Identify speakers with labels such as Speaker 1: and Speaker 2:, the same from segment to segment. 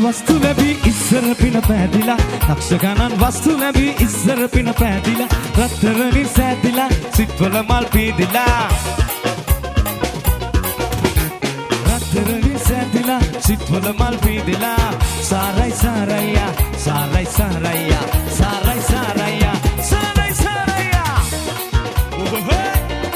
Speaker 1: වස්තු ලැබී ඉස්සර පින පැදිලා ලක්ෂ ගණන් වස්තු ලැබී ඉස්සර පින පැදිලා රත්තරනින් සෑදිලා සිත්වල මල් පීදිලා රත්තරනින් සෑදිලා සිත්වල මල් පීදිලා සාරයි සාරයියා සාරයි සාරයියා සාරයි සාරයියා සාරයි සාරයියා ඔබ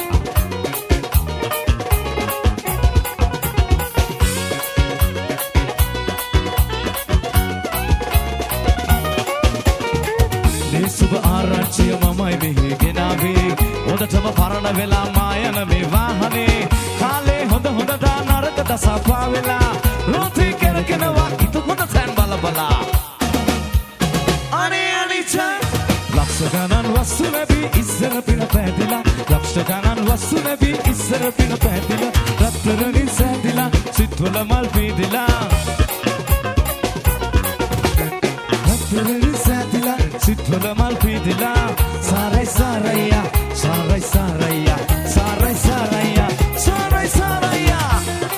Speaker 1: සුබ ආරච්චිය මමයි මෙහි ගෙනාවේ හොඳටම පරණ වෙලා මායන මේ වාහනේ කාලේ හොඳ දා නරක දසපා වෙලා රෝතී කරගෙනවා හිත හොඳ තැන් බල බලා අනේ අනිචා ලක්ෂ ගණන් වස්තු ලැබී ඉස්සර පින පැදිලා ලක්ෂ ගණන් වස්තු ලැබී ඉස්සර පින පැදිලා රත්තරනින් සෑදිලා සිත්වල මල් පීදිලා රත්තරනින් සෑදිලා සිත්වල මල් පීදිලා සාරයි සාරයියා සාරයි සාරයියා සාරයි සාරයියා සාරයි සාරයියා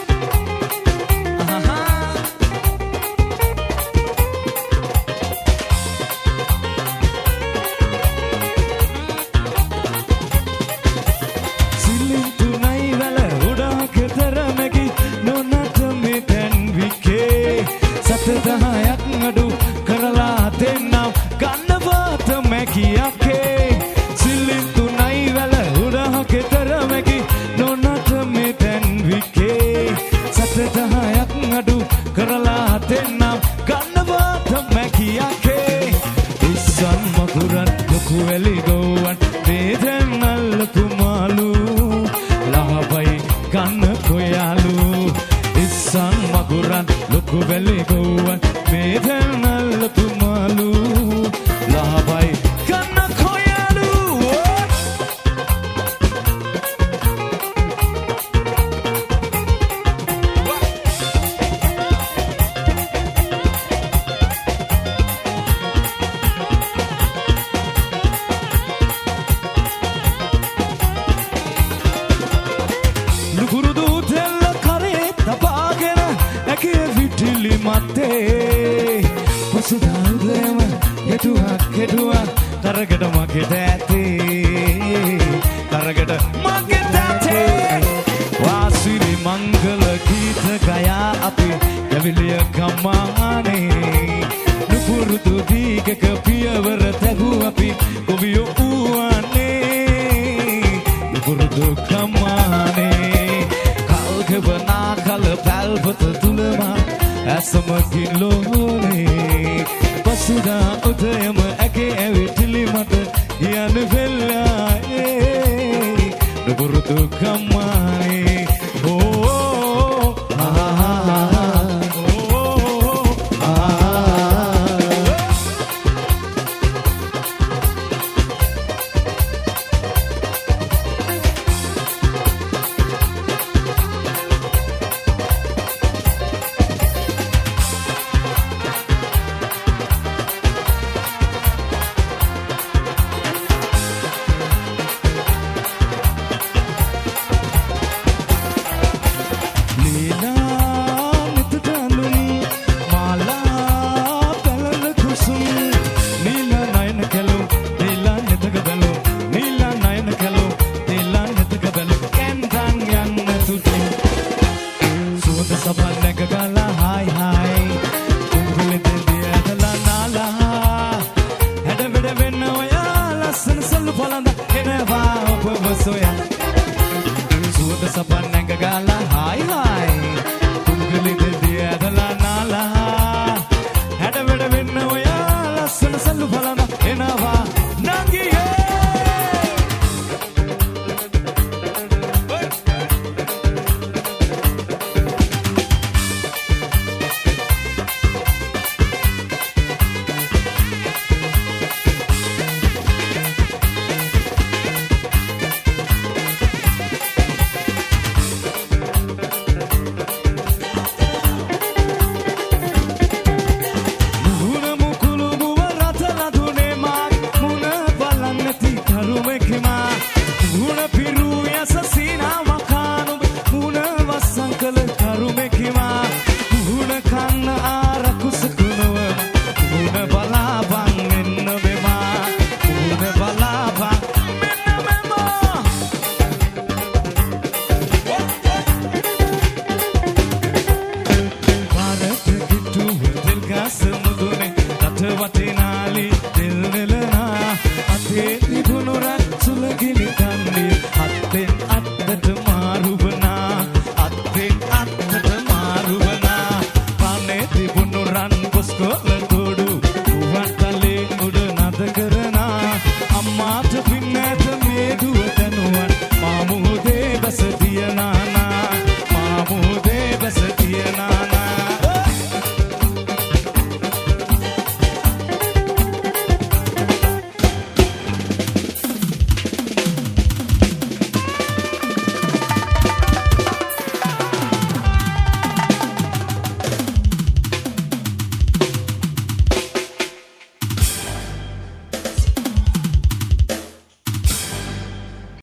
Speaker 1: සිලින් තුනයි වල උඩහක තරමකි නොනට මෙතැන් විකේ සතදහයක් අඩු කරලා දෙන්නම් ගන්නවාත මැකියක්කේ සිල්ලින් තුනයි වැල උඩහක තරමකි නොනට මෙතැන් විකේ සතදහයක් අඩු කරලා දෙන්නම් ගන්නවාත මැකියක්කේ ඉස්සන් මකුරන් ලොකු වැලි ගෝවන් වේදැන් අල්ලපු මාලු ලහබයි ගන්න කොයාලු ඉස්සන් මකුරන් ලොකු වැලි ගෝවන් වේදැන් අල්ලපු මාලු ලහබයි ගන්න කොයාලු ලුකුරුදු තෙල්ල කරේ තබාගෙන ඇකේ විටිලි මත්තේ පසුදා උදයම හෙටුවක් කරගට මගෙට ඇතේ කරගට මගෙට ඇතේ වාසිරි මංගල ගීත ගයා අපි යවිලිය ගම්මානේ නුපුරුදු දීගක පියවර තැබු අපි ගොවියෝ වූවන්නේ නුපුරුදු ගම්මානේ කල්ගවනා කල පැල්පත තුළම ඇසමකින් ලෝනේ පසුදා උදයම ඇගේ ඇවිටිලි මට යන වෙල්ලායේ නුපුරුදු ගම්මානේ මසම